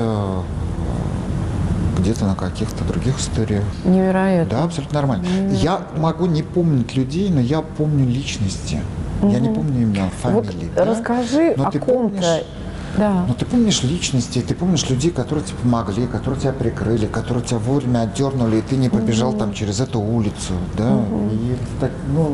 B: где-то на каких-то других историях.
C: Невероятно.
B: Да, абсолютно нормально. Я могу не помнить людей, но я помню личности. Я не помню имена, фамилии.
C: Вот расскажи о ком-то. Да.
B: Но ты помнишь личности, ты помнишь людей, которые тебе помогли, которые тебя прикрыли, которые тебя вовремя отдернули, и ты не побежал там через эту улицу. Да? И так,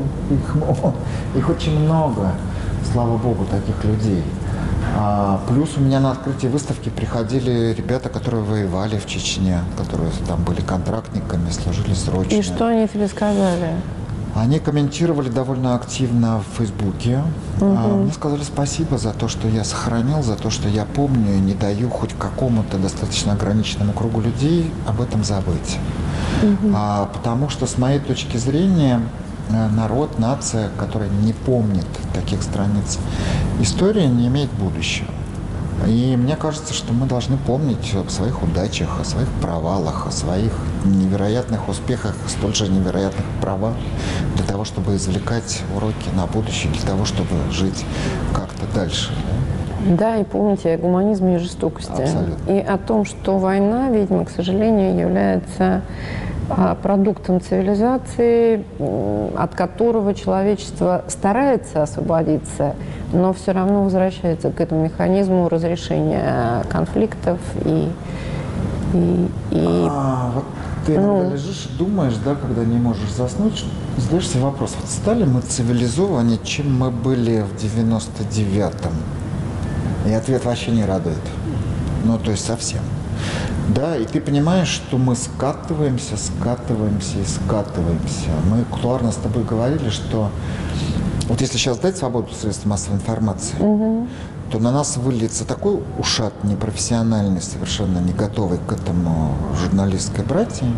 B: их очень много, слава богу, таких людей. Плюс у меня на открытие выставки приходили ребята, которые воевали в Чечне, которые там были контрактниками, служили срочно.
C: И что они тебе сказали?
B: Они комментировали довольно активно в Фейсбуке. Мне сказали спасибо за то, что я сохранил, за то, что я помню и не даю хоть какому-то достаточно ограниченному кругу людей об этом забыть. Потому что, с моей точки зрения, народ, нация, которая не помнит таких страниц истории, не имеет будущего. И мне кажется, что мы должны помнить о своих удачах, о своих провалах, о своих невероятных успехах, столь же невероятных провалах, для того, чтобы извлекать уроки на будущее, для того, чтобы жить как-то дальше.
C: Да, и помните о гуманизме и жестокости.
B: Абсолютно.
C: И о том, что война, видимо, к сожалению, является продуктом цивилизации, от которого человечество старается освободиться, но все равно возвращается к этому механизму разрешения конфликтов
B: Вот ты иногда лежишь и думаешь, да, когда не можешь заснуть, задаешь себе вопрос, вот стали мы цивилизованнее, чем мы были в 99-м? И ответ вообще не радует. То есть совсем. Да, и ты понимаешь, что мы скатываемся. Мы кулуарно с тобой говорили, что вот если сейчас дать свободу средствам массовой информации, то на нас выльется такой ушат непрофессиональный, совершенно не готовый к этому журналистской братье,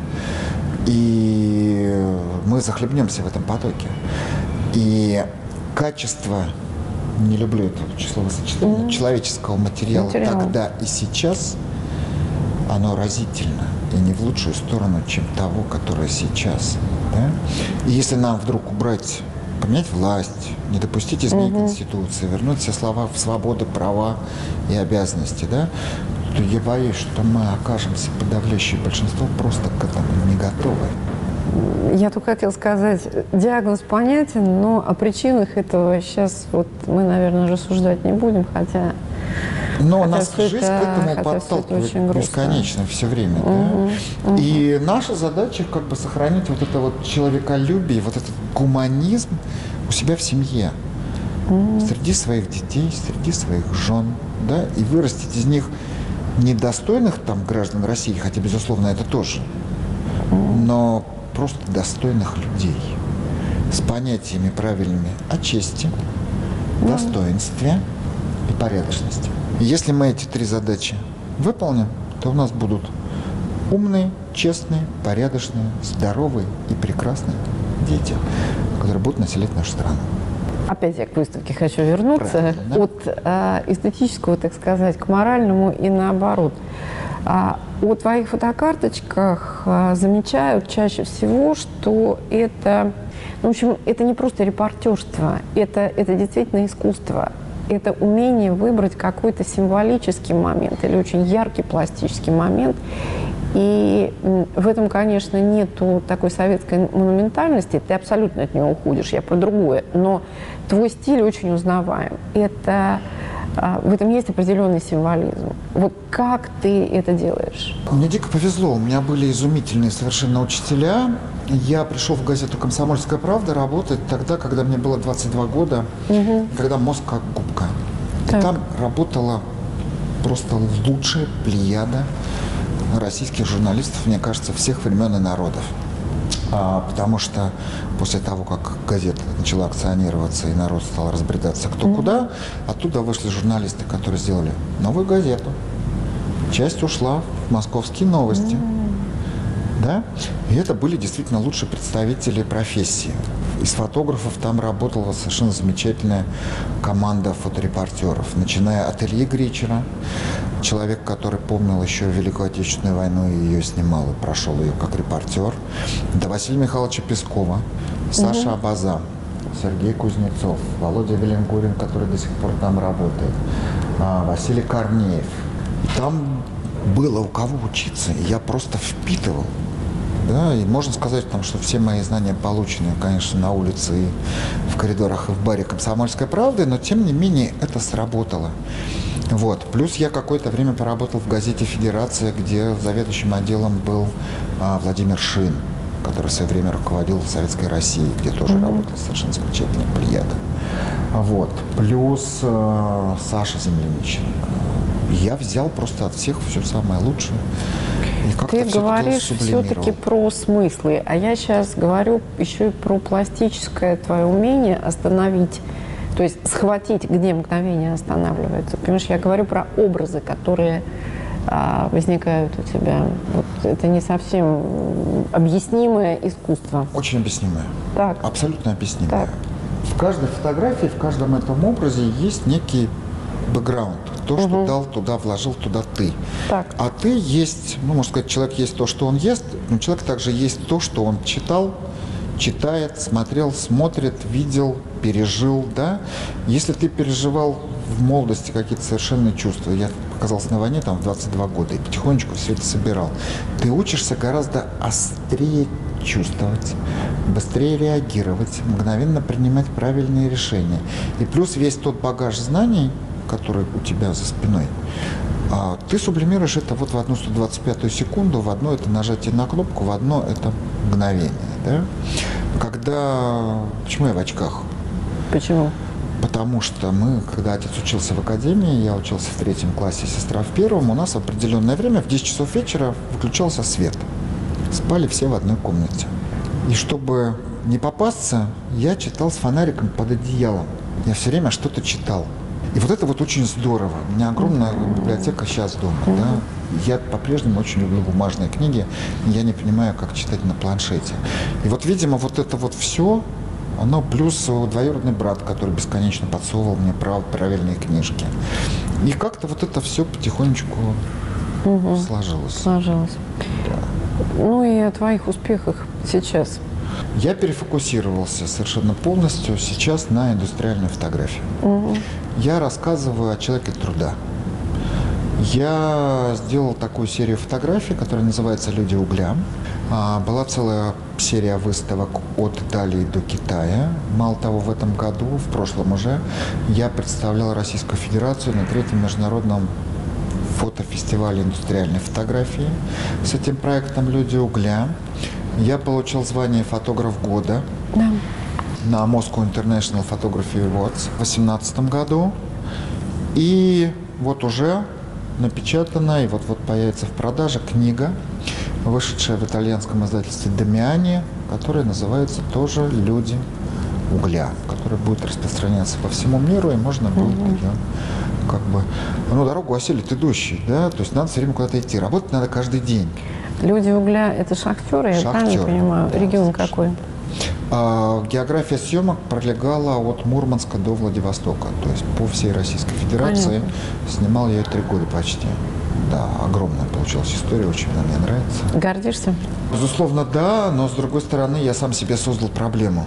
B: и мы захлебнемся в этом потоке. И качество, не люблю это числовосочетание, человеческого материала тогда и сейчас, оно разительно, и не в лучшую сторону, чем того, которое сейчас. Да? И если нам вдруг поменять власть, не допустить изменений Конституции, вернуть все слова в свободы, права и обязанности, да, то я боюсь, что мы окажемся, подавляющее большинство, просто к этому не готовы.
C: Я только хотела сказать, диагноз понятен, но о причинах этого сейчас мы, наверное, рассуждать не будем, хотя...
B: Но нас жизнь к этому подталкивает бесконечно все время. Да? И наша задача сохранить вот это вот человеколюбие, вот этот гуманизм у себя в семье. Среди своих детей, среди своих жен. Да? И вырастить из них недостойных граждан России, хотя, безусловно, это тоже, но просто достойных людей. С понятиями правильными о чести, достоинстве и порядочности. И если мы эти 3 задачи выполним, то у нас будут умные, честные, порядочные, здоровые и прекрасные дети, которые будут населять нашу страну.
C: Опять я к выставке хочу вернуться.
B: Да?
C: От эстетического, так сказать, к моральному и наоборот. О твоих фотокарточках замечают чаще всего, что это, ну, в общем, это не просто репортерство, это действительно искусство. Это умение выбрать какой-то символический момент или очень яркий пластический момент. И в этом, конечно, нету такой советской монументальности, ты абсолютно от нее уходишь, я про другое, но твой стиль очень узнаваем. В этом есть определенный символизм. Вот как ты это делаешь?
B: Мне дико повезло. У меня были изумительные совершенно учителя. Я пришел в газету «Комсомольская правда» работать тогда, когда мне было 22 года, когда мозг как губка. И там работала просто лучшая плеяда российских журналистов, мне кажется, всех времен и народов. Потому что после того, как газета начала акционироваться и народ стал разбредаться кто куда, оттуда вышли журналисты, которые сделали новую газету. Часть ушла в «Московские новости». Да? И это были действительно лучшие представители профессии. Из фотографов там работала совершенно замечательная команда фоторепортеров, начиная от Ильи Гричера, человек, который помнил еще Великую Отечественную войну и ее снимал, и прошел ее как репортер, до Василия Михайловича Пескова, Саша Абазан, Сергей Кузнецов, Володя Веленгурин, который до сих пор там работает, Василий Корнеев. И там было у кого учиться, и я просто впитывал. Да, и можно сказать, что все мои знания получены, конечно, на улице и в коридорах, и в баре «Комсомольской правды», но, тем не менее, это сработало. Вот. Плюс я какое-то время поработал в газете «Федерация», где заведующим отделом был Владимир Шин, который в свое время руководил Советской Россией, где тоже работал совершенно замечательная плеяда. Вот. Плюс Саша Земляниченко. Я взял просто от всех все самое лучшее.
C: Ты говоришь все-таки про смыслы, а я сейчас говорю еще и про пластическое твое умение остановить, то есть схватить, где мгновение останавливается. Понимаешь, я говорю про образы, которые возникают у тебя. Вот это не совсем объяснимое искусство.
B: Очень объяснимое.
C: Так.
B: Абсолютно объяснимое.
C: Так.
B: В каждой фотографии, в каждом этом образе есть некий бэкграунд. То, что дал, туда вложил, туда ты.
C: Так.
B: А ты есть, можно сказать, человек есть то, что он ест, но человек также есть то, что он читал, читает, смотрел, смотрит, видел, пережил, да. Если ты переживал в молодости какие-то совершенные чувства, я оказался на войне в 22 года и потихонечку все это собирал, ты учишься гораздо острее чувствовать, быстрее реагировать, мгновенно принимать правильные решения. И плюс весь тот багаж знаний, который у тебя за спиной, ты сублимируешь это вот в одну 125-ю секунду, в одно это нажатие на кнопку, в одно это мгновение. Да? Почему я в очках?
C: Почему?
B: Потому что когда отец учился в академии, я учился в 3 классе, сестра в 1, у нас в определенное время в 10 часов вечера выключался свет. Спали все в одной комнате. И чтобы не попасться, я читал с фонариком под одеялом. Я все время что-то читал. И вот это вот очень здорово. У меня огромная библиотека сейчас дома. Да? Я по-прежнему очень люблю бумажные книги. Я не понимаю, как читать на планшете. И вот, видимо, вот это вот все, оно плюс двоюродный брат, который бесконечно подсовывал мне правильные книжки. И как-то вот это все потихонечку сложилось.
C: Сложилось.
B: Да.
C: Ну и о твоих успехах сейчас.
B: Я перефокусировался совершенно полностью сейчас на индустриальную фотографию. Я рассказываю о человеке труда. Я сделал такую серию фотографий, которая называется «Люди угля». Была целая серия выставок от Италии до Китая. Мало того, в этом году, в прошлом уже, я представлял Российскую Федерацию на 3-м международном фотофестивале индустриальной фотографии с этим проектом «Люди угля». Я получил звание «Фотограф года» на Moscow International Photography Awards в 2018 году. И вот уже напечатана и вот появится в продаже книга, вышедшая в итальянском издательстве «Дамиани», которая называется тоже «Люди угля», которая будет распространяться по всему миру, и можно будет ее дорогу осилит идущий, да, то есть надо все время куда-то идти, работать надо каждый день.
C: «Люди угля» — это шахтеры, я правильно понимаю?
B: Да,
C: регион
B: совершенно.
C: какой?
B: География съемок пролегала от Мурманска до Владивостока, то есть по всей Российской Федерации.
C: Понятно.
B: Снимал я 3 года почти. Да, огромная получилась история, очень она мне нравится.
C: Гордишься?
B: Безусловно, да, но с другой стороны, я сам себе создал проблему.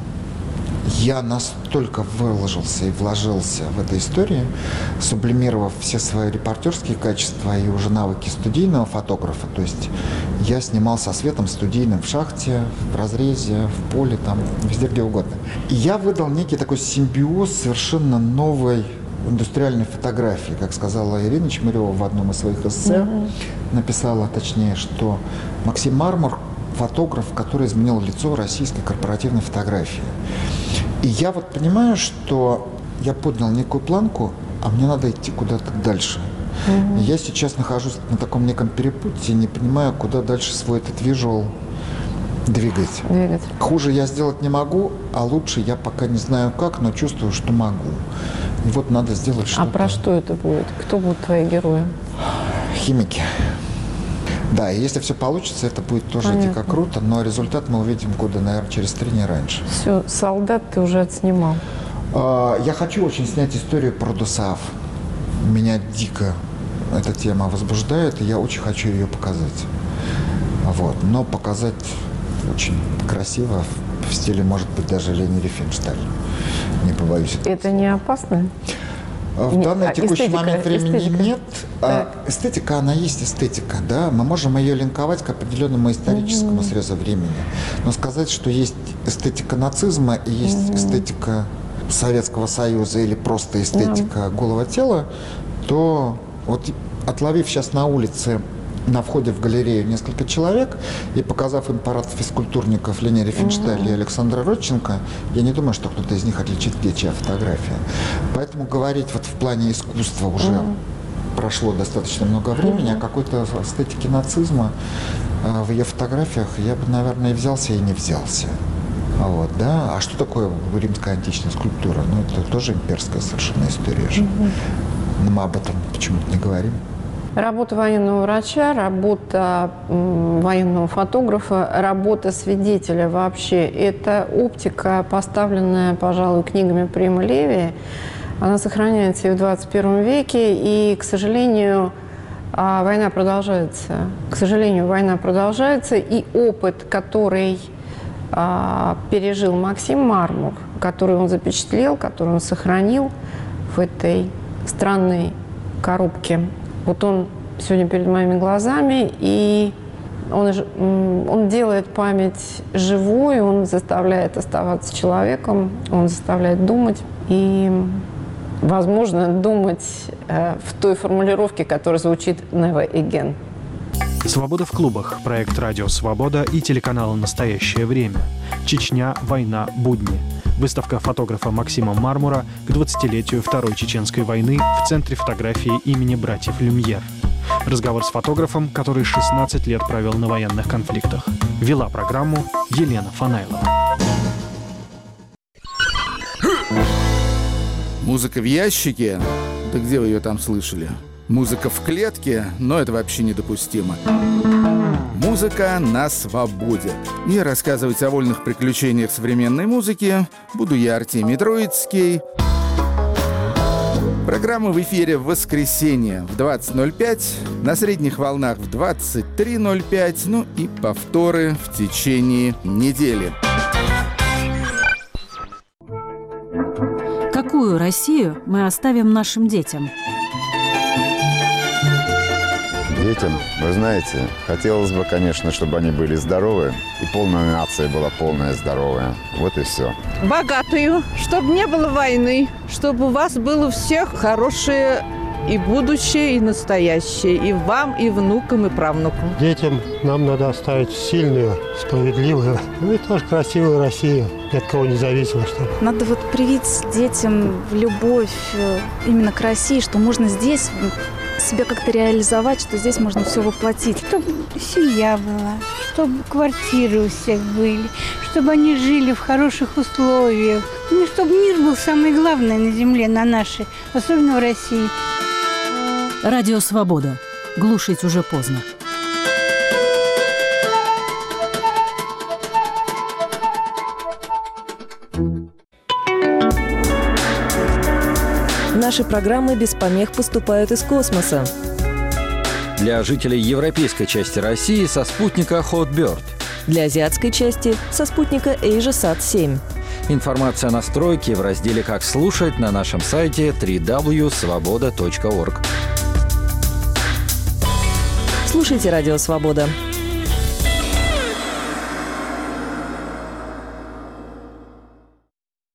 B: Я настолько выложился и вложился в эту историю, сублимировав все свои репортерские качества и уже навыки студийного фотографа. То есть я снимал со светом студийным в шахте, в разрезе, в поле, там, везде, где угодно. И я выдал некий такой симбиоз совершенно новой индустриальной фотографии. Как сказала Ирина Чмырева в одном из своих эссе, написала, точнее, что Максим Мармур – фотограф, который изменил лицо российской корпоративной фотографии. И я вот понимаю, что я поднял некую планку, а мне надо идти куда-то дальше. И я сейчас нахожусь на таком неком перепутье, не понимаю, куда дальше свой этот визуал двигать. Хуже я сделать не могу, а лучше я пока не знаю как, но чувствую, что могу. И вот надо сделать что-то.
C: А про что это будет? Кто будут твои герои?
B: Химики. Да, и если все получится, это будет тоже дико круто, но результат мы увидим года, наверное, через 3, не раньше.
C: Все, «Солдат» ты уже отснимал.
B: Я хочу очень снять историю про ДОСААФ. Меня дико эта тема возбуждает, и я очень хочу ее показать. Вот. Но показать очень красиво, в стиле, может быть, даже Лени Рифеншталь. Не побоюсь.
C: Это не опасно?
B: В данный текущий момент времени
C: эстетика.
B: нет. Эстетика, она есть эстетика, да. Мы можем ее линковать к определенному историческому срезу времени. Но сказать, что есть эстетика нацизма и есть эстетика Советского Союза или просто эстетика голого тела, то вот отловив сейчас на улице, на входе в галерею несколько человек и показав им парад физкультурников Лени Рифеншталь и Александра Родченко, я не думаю, что кто-то из них отличит, где чья фотография. Поэтому говорить вот в плане искусства уже прошло достаточно много времени, а какой-то эстетики нацизма в ее фотографиях я бы, наверное, и взялся, и не взялся. Вот, да. А что такое римская античная скульптура? Ну, это тоже имперская совершенно история же. Но мы об этом почему-то не говорим.
C: Работа военного врача, работа военного фотографа, работа свидетеля вообще – это оптика, поставленная, пожалуй, книгами Прима Леви. Она сохраняется и в 21 веке, и, к сожалению, война продолжается. К сожалению, война продолжается, и опыт, который пережил Максим Мармур, который он запечатлел, который он сохранил в этой странной коробке. Вот он сегодня перед моими глазами, и он делает память живой, он заставляет оставаться человеком, он заставляет думать. И, возможно, думать в той формулировке, которая звучит «never again».
A: «Свобода в клубах» – проект «Радио Свобода» и телеканала «Настоящее время». Чечня, война, будни. Выставка фотографа Максима Мармура к 20-летию Второй Чеченской войны в Центре фотографии имени братьев Люмьер. Разговор с фотографом, который 16 лет провел на военных конфликтах. Вела программу Елена Фанайлова.
D: Музыка в ящике? Да где вы ее там слышали? Музыка в клетке? Но это вообще недопустимо. Музыка на свободе. И рассказывать о вольных приключениях современной музыки буду я, Артемий Троицкий. Программа в эфире в воскресенье в 20:05, на средних волнах в 23:05, ну и повторы в течение недели.
E: Какую Россию мы оставим нашим детям?
F: Детям, вы знаете, хотелось бы, конечно, чтобы они были здоровы, и полная нация была полная здоровая. Вот и все.
G: Богатую, чтобы не было войны, чтобы у вас было у всех хорошее и будущее, и настоящее, и вам, и внукам, и правнукам.
H: Детям нам надо оставить сильную, справедливую, ну и тоже красивую Россию, ни от кого не зависимо. Чтобы.
I: Надо вот привить детям любовь именно к России, что можно здесь себя как-то реализовать, что здесь можно все воплотить.
J: Чтобы семья была, чтобы квартиры у всех были, чтобы они жили в хороших условиях. Ну, чтобы мир был самое главное на земле, на нашей, особенно в России.
E: Радио «Свобода». Глушить уже поздно.
K: Наши программы без помех поступают из космоса.
L: Для жителей европейской части России со спутника Hotbird.
K: Для азиатской части со спутника AsiaSat-7.
L: Информация о настройке в разделе «Как слушать» на нашем сайте www.svoboda.org.
K: Слушайте «Радио Свобода».